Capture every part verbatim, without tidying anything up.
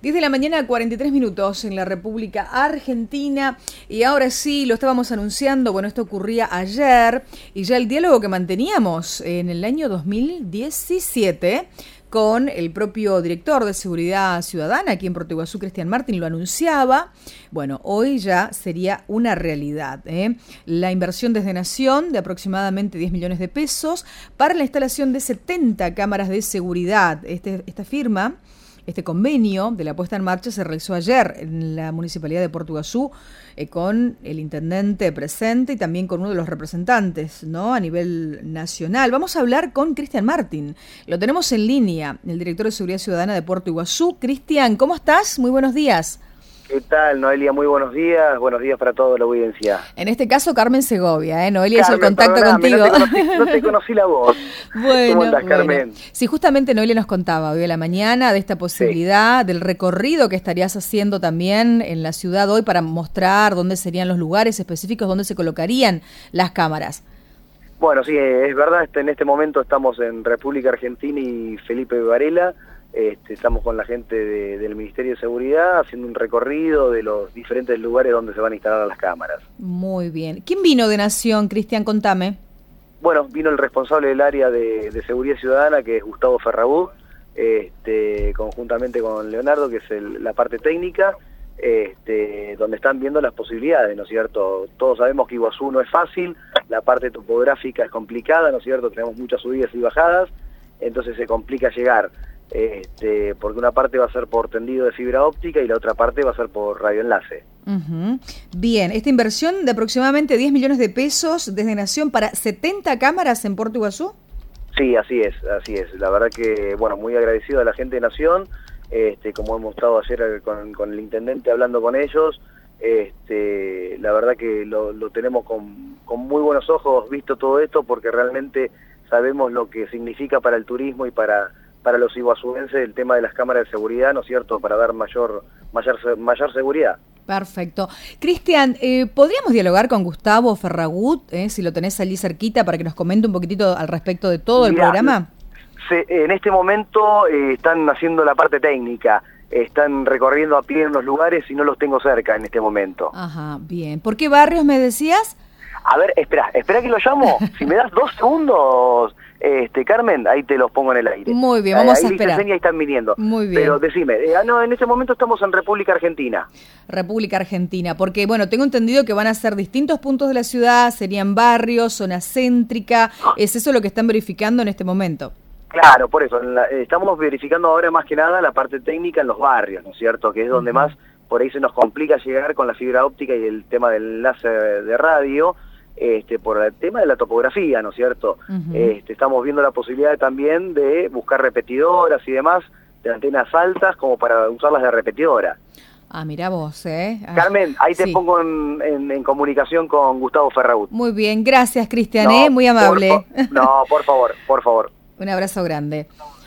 diez de la mañana, cuarenta y tres minutos en la República Argentina. Y ahora sí, lo estábamos anunciando, bueno, esto ocurría ayer, y ya el diálogo que manteníamos en el año dos mil diecisiete con el propio director de Seguridad Ciudadana aquí en Puerto Iguazú, Cristian Martin, lo anunciaba. Bueno, hoy ya sería una realidad, ¿eh? La inversión desde Nación de aproximadamente diez millones de pesos para la instalación de setenta cámaras de seguridad. Este, esta firma, este convenio de la puesta en marcha se realizó ayer en la Municipalidad de Puerto Iguazú eh, con el intendente presente y también con uno de los representantes, ¿no?, a nivel nacional. Vamos a hablar con Cristian Martin. Lo tenemos en línea, el director de Seguridad Ciudadana de Puerto Iguazú. Cristian, ¿cómo estás? Muy buenos días. ¿Qué tal, Noelia? Muy buenos días. Buenos días para toda la audiencia. En este caso, Carmen Segovia, ¿eh? Noelia hizo el contacto contigo. No te, conocí, no te conocí la voz. Bueno, ¿Cómo andás, bueno. Carmen? Sí, justamente Noelia nos contaba hoy a la mañana de esta posibilidad, sí, del recorrido que estarías haciendo también en la ciudad hoy para mostrar dónde serían los lugares específicos donde se colocarían las cámaras. Bueno, sí, es verdad, en este momento estamos en República Argentina y Felipe Varela. Este, estamos con la gente de, del Ministerio de Seguridad haciendo un recorrido de los diferentes lugares donde se van a instalar las cámaras. Muy bien. ¿Quién vino de Nación, Cristian? Contame. Bueno, vino el responsable del área de, de Seguridad Ciudadana, que es Gustavo Ferragut, este, conjuntamente con Leonardo, que es el, la parte técnica, este, donde están viendo las posibilidades, ¿no es cierto? Todos sabemos que Iguazú no es fácil, la parte topográfica es complicada, ¿no es cierto? Tenemos muchas subidas y bajadas, entonces se complica llegar. Este, porque una parte va a ser por tendido de fibra óptica y la otra parte va a ser por radioenlace. Uh-huh. Bien, esta inversión de aproximadamente diez millones de pesos desde Nación para setenta cámaras en Puerto Iguazú. Sí, así es, así es. La verdad que, bueno, muy agradecido a la gente de Nación, este, como hemos estado ayer con, con el intendente hablando con ellos, este, la verdad que lo, lo tenemos con, con muy buenos ojos visto todo esto, porque realmente sabemos lo que significa para el turismo y para para los iguazuenses el tema de las cámaras de seguridad, ¿no es cierto?, para dar mayor mayor, mayor seguridad. Perfecto. Cristian, eh, ¿podríamos dialogar con Gustavo Ferragut, eh, si lo tenés allí cerquita, para que nos comente un poquitito al respecto de todo el Mirá, programa? Se, en este momento eh, están haciendo la parte técnica, están recorriendo a pie en los lugares y no los tengo cerca en este momento. Ajá, bien. ¿Por qué barrios me decías? A ver, espera, espera que lo llamo. Si me das dos segundos, este, Carmen, ahí te los pongo en el aire. Muy bien, vamos ahí a esperar. Ahí están viniendo. Muy bien. Pero decime, eh, no, en este momento estamos en República Argentina. República Argentina, porque, bueno, tengo entendido que van a ser distintos puntos de la ciudad, serían barrios, zona céntrica. ¿Es eso lo que están verificando en este momento? Claro, por eso. La, estamos verificando ahora más que nada la parte técnica en los barrios, ¿no es cierto? Que es donde uh-huh. más por ahí se nos complica llegar con la fibra óptica y el tema del enlace de radio. Este, por el tema de la topografía, ¿no es cierto? Uh-huh. Este, estamos viendo la posibilidad también de buscar repetidoras y demás, de antenas altas, como para usarlas de repetidora. Ah, mirá vos, ¿eh? Ah, Carmen, ahí te sí. pongo en, en, en comunicación con Gustavo Ferragut. Muy bien, gracias, Cristian, no, ¿eh? Muy amable. Por, no, por favor, por favor. Un abrazo grande.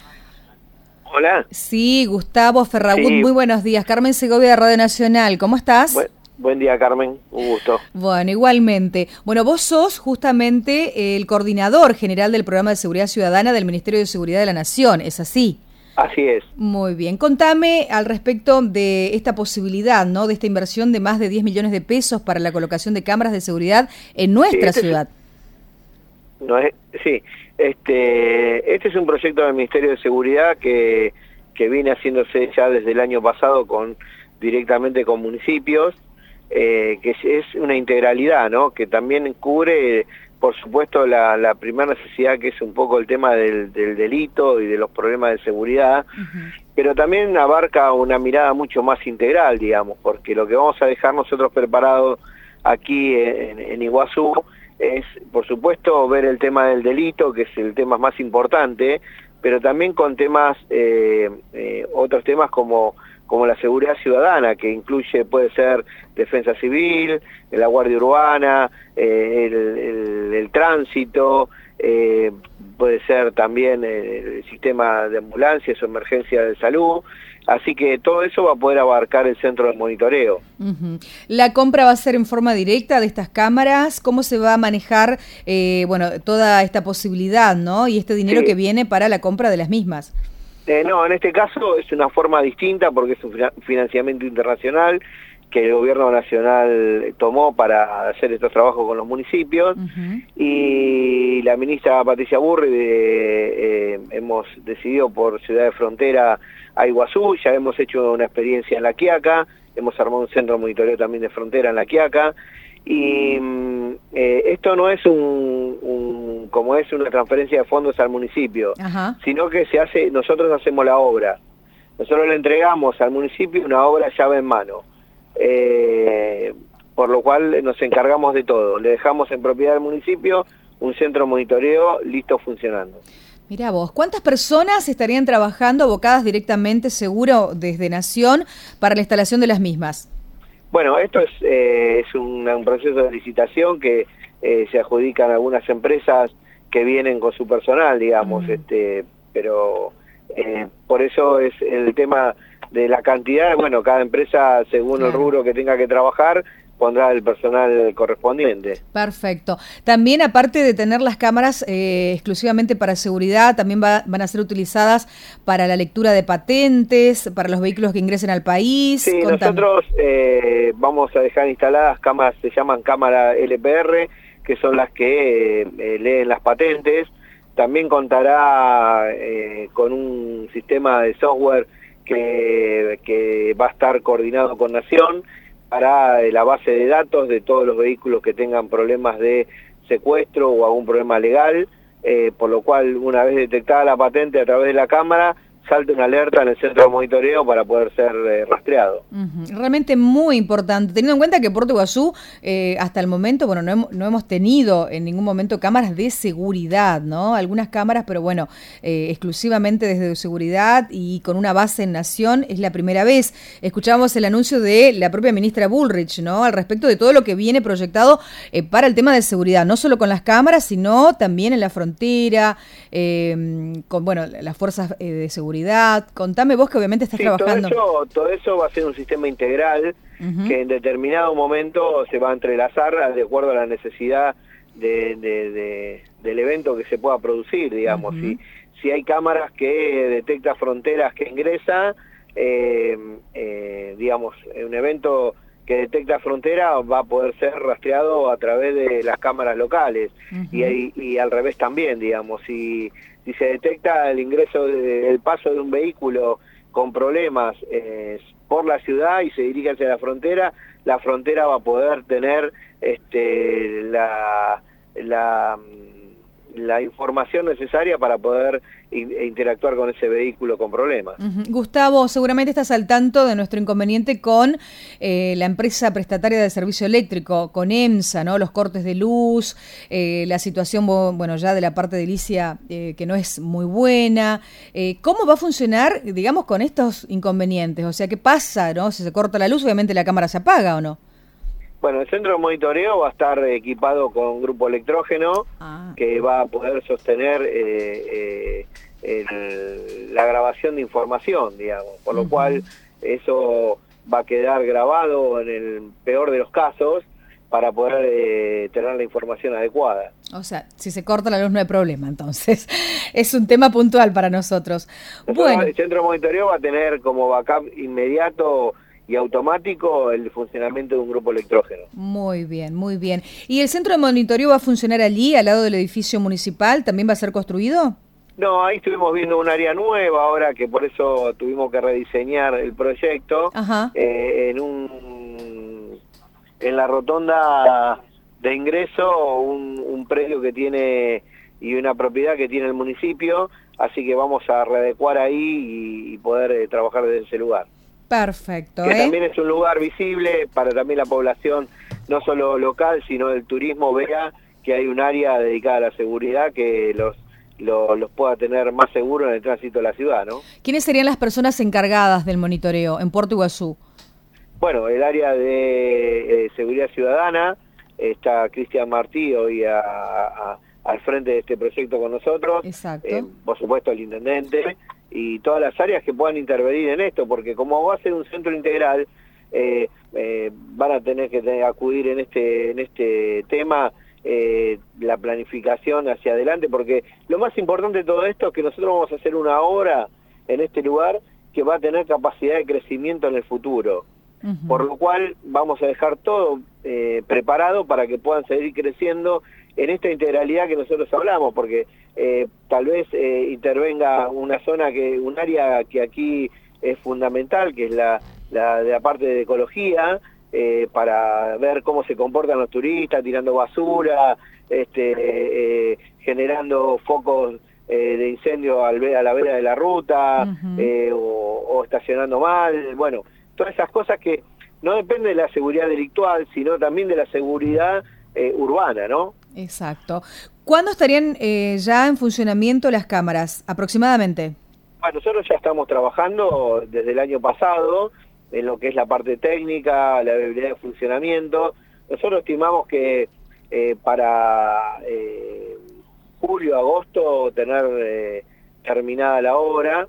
Hola. Sí, Gustavo Ferragut, sí. Muy buenos días. Carmen Segovia de Radio Nacional, ¿cómo estás? Bueno. Buen día, Carmen, un gusto. Bueno, igualmente. Bueno, vos sos justamente el coordinador general del Programa de Seguridad Ciudadana del Ministerio de Seguridad de la Nación, ¿es así? Así es. Muy bien. Contame al respecto de esta posibilidad, ¿no?, de esta inversión de más de diez millones de pesos para la colocación de cámaras de seguridad en nuestra sí, este ciudad. Es, no es, sí, este, este es un proyecto del Ministerio de Seguridad que, que viene haciéndose ya desde el año pasado con directamente con municipios. Eh, que es una integralidad, ¿no?, que también cubre, por supuesto, la, la primera necesidad, que es un poco el tema del, del delito y de los problemas de seguridad, uh-huh. pero también abarca una mirada mucho más integral, digamos, porque lo que vamos a dejar nosotros preparados aquí en, en Iguazú es, por supuesto, ver el tema del delito, que es el tema más importante, pero también con temas, eh, eh, otros temas como como la seguridad ciudadana, que incluye, puede ser defensa civil, la guardia urbana, eh, el, el, el tránsito, eh, puede ser también el sistema de ambulancias o emergencia de salud, así que todo eso va a poder abarcar el centro de monitoreo. Uh-huh. ¿La compra va a ser en forma directa de estas cámaras? ¿Cómo se va a manejar eh, bueno, toda esta posibilidad, ¿no?, y este dinero sí. que viene para la compra de las mismas? Eh, no, en este caso es una forma distinta porque es un financiamiento internacional que el gobierno nacional tomó para hacer estos trabajos con los municipios. Uh-huh. Y la ministra Patricia Burri eh, eh, hemos decidido por Ciudad de Frontera a Iguazú, ya hemos hecho una experiencia en La Quiaca, hemos armado un centro de monitoreo también de frontera en La Quiaca, y eh, esto no es un, un como es una transferencia de fondos al municipio, uh-huh. sino que se hace, nosotros hacemos la obra, nosotros le entregamos al municipio una obra llave en mano. Eh, por lo cual nos encargamos de todo, le dejamos en propiedad del municipio un centro de monitoreo listo funcionando. Mirá vos, ¿cuántas personas estarían trabajando abocadas directamente, seguro, desde Nación para la instalación de las mismas? Bueno, esto es, eh, es un, un proceso de licitación que eh, se adjudican algunas empresas que vienen con su personal, digamos, mm. este, pero eh, por eso es el tema de la cantidad. Bueno, cada empresa, según claro. el rubro que tenga que trabajar, pondrá el personal correspondiente. Perfecto. También, aparte de tener las cámaras eh, exclusivamente para seguridad, también va, van a ser utilizadas para la lectura de patentes, para los vehículos que ingresen al país. Sí, Contame. nosotros eh, vamos a dejar instaladas cámaras, se llaman cámara L P R, que son las que eh, leen las patentes. También contará eh, con un sistema de software que, que va a estar coordinado con Nación para la base de datos de todos los vehículos que tengan problemas de secuestro o algún problema legal, eh, por lo cual una vez detectada la patente a través de la cámara, salta una alerta en el centro de monitoreo para poder ser eh, rastreado. Uh-huh. Realmente muy importante, teniendo en cuenta que Puerto Iguazú eh, hasta el momento, bueno, no hemos, no hemos tenido en ningún momento cámaras de seguridad, ¿no? Algunas cámaras, pero bueno, eh, exclusivamente desde seguridad y con una base en Nación, es la primera vez. Escuchábamos el anuncio de la propia ministra Bullrich, ¿no? Al respecto de todo lo que viene proyectado eh, para el tema de seguridad, no solo con las cámaras, sino también en la frontera, eh, con, bueno, las fuerzas eh, de seguridad. Contame vos que obviamente estás sí, trabajando. Todo eso, todo eso va a ser un sistema integral uh-huh. que en determinado momento se va a entrelazar de acuerdo a la necesidad de, de, de, del evento que se pueda producir, digamos. Uh-huh. Si, si hay cámaras que detecta fronteras que ingresa, eh, eh, digamos, un evento que detecta frontera va a poder ser rastreado a través de las cámaras locales uh-huh. y, y al revés también, digamos. Si Si se detecta el ingreso, de, el paso de un vehículo con problemas eh, por la ciudad y se dirige hacia la frontera, la frontera va a poder tener este, la, la, la información necesaria para poder interactuar con ese vehículo con problemas. Uh-huh. Gustavo, seguramente estás al tanto de nuestro inconveniente con eh, la empresa prestataria de servicio eléctrico, con EMSA, ¿no? Los cortes de luz, eh, la situación, bueno, ya de la parte de Licia, eh, que no es muy buena. Eh, ¿Cómo va a funcionar, digamos, con estos inconvenientes? O sea, ¿qué pasa, no? Si se corta la luz, obviamente la cámara se apaga, ¿o no? Bueno, el centro de monitoreo va a estar equipado con grupo electrógeno ah. que va a poder sostener eh, eh, el, la grabación de información, digamos, por lo uh-huh. cual eso va a quedar grabado en el peor de los casos para poder eh, tener la información adecuada. O sea, si se corta la luz no hay problema, entonces es un tema puntual para nosotros. nosotros bueno. El centro de monitoreo va a tener como backup inmediato y automático el funcionamiento de un grupo electrógeno. Muy bien, muy bien. ¿Y el centro de monitoreo va a funcionar allí, al lado del edificio municipal? ¿También va a ser construido? No, ahí estuvimos viendo un área nueva ahora, que por eso tuvimos que rediseñar el proyecto. Ajá. Eh, en un en la rotonda de ingreso, un, un predio que tiene y una propiedad que tiene el municipio, así que vamos a readecuar ahí y, y poder eh, trabajar desde ese lugar. Perfecto. Que ¿eh? también es un lugar visible para también la población, no solo local, sino del turismo, vea que hay un área dedicada a la seguridad que los, los, los pueda tener más seguros en el tránsito de la ciudad, ¿no? ¿Quiénes serían las personas encargadas del monitoreo en Puerto Iguazú? Bueno, el área de eh, seguridad ciudadana, está Cristian Martí hoy a, a, al frente de este proyecto con nosotros. Exacto. Eh, por supuesto el intendente y todas las áreas que puedan intervenir en esto, porque como va a ser un centro integral, eh, eh, van a tener que tener, acudir en este en este tema eh, la planificación hacia adelante, porque lo más importante de todo esto es que nosotros vamos a hacer una obra en este lugar que va a tener capacidad de crecimiento en el futuro. Uh-huh. Por lo cual vamos a dejar todo eh, preparado para que puedan seguir creciendo en esta integralidad que nosotros hablamos, porque eh, tal vez eh, intervenga una zona, que un área que aquí es fundamental, que es la, la de la parte de ecología, eh, para ver cómo se comportan los turistas, tirando basura, este, eh, generando focos eh, de incendio al, a la vera de la ruta, uh-huh. eh, o, o estacionando mal, bueno, todas esas cosas que no dependen de la seguridad delictual, sino también de la seguridad eh, urbana, ¿no? Exacto. ¿Cuándo estarían eh, ya en funcionamiento las cámaras, aproximadamente? Bueno, nosotros ya estamos trabajando desde el año pasado en lo que es la parte técnica, la viabilidad de funcionamiento. Nosotros estimamos que eh, para eh, julio, agosto, tener eh, terminada la obra,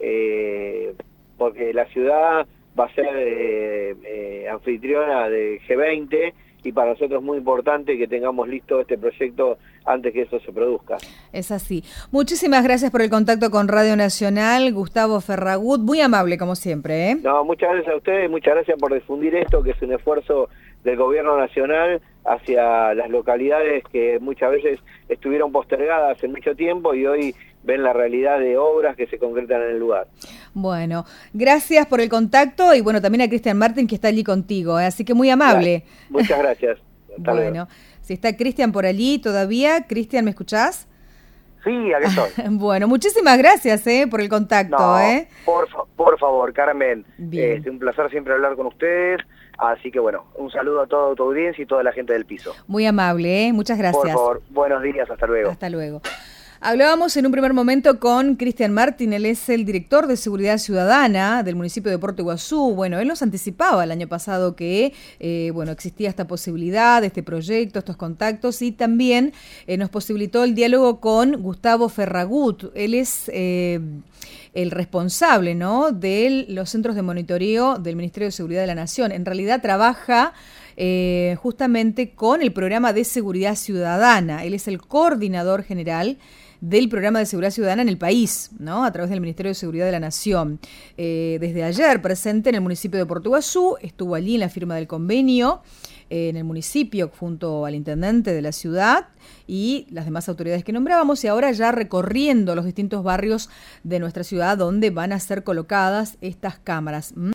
eh, porque la ciudad va a ser eh, eh, anfitriona de G veinte, y para nosotros es muy importante que tengamos listo este proyecto antes que eso se produzca. Es así. Muchísimas gracias por el contacto con Radio Nacional, Gustavo Ferragut, muy amable como siempre, ¿eh? No, muchas gracias a ustedes, muchas gracias por difundir esto, que es un esfuerzo del gobierno nacional hacia las localidades que muchas veces estuvieron postergadas hace mucho tiempo y hoy ven la realidad de obras que se concretan en el lugar. Bueno, gracias por el contacto y bueno, también a Cristian Martin que está allí contigo, ¿eh? Así que muy amable. Gracias. Muchas gracias. Hasta bueno, luego. Si está Cristian por allí todavía, Cristian, ¿me escuchás? Sí, aquí estoy. Bueno, muchísimas gracias eh, por el contacto. No, eh. por, por favor, Carmen, es eh, un placer siempre hablar con ustedes, así que bueno, un saludo a toda tu audiencia y toda la gente del piso. Muy amable, ¿eh? Muchas gracias. Por favor, buenos días, hasta luego. Hasta luego. Hablábamos en un primer momento con Cristian Martin, él es el director de Seguridad Ciudadana del municipio de Puerto Iguazú. Bueno, él nos anticipaba el año pasado que eh, bueno, existía esta posibilidad, este proyecto, estos contactos, y también eh, nos posibilitó el diálogo con Gustavo Ferragut. Él es eh, el responsable, ¿no?, de los centros de monitoreo del Ministerio de Seguridad de la Nación. En realidad trabaja eh, justamente con el programa de Seguridad Ciudadana. Él es el coordinador general del programa de seguridad ciudadana en el país, ¿no?, a través del Ministerio de Seguridad de la Nación. Eh, desde ayer presente en el municipio de Puerto Iguazú, estuvo allí en la firma del convenio, eh, en el municipio junto al intendente de la ciudad y las demás autoridades que nombrábamos, y ahora ya recorriendo los distintos barrios de nuestra ciudad donde van a ser colocadas estas cámaras. ¿Mm?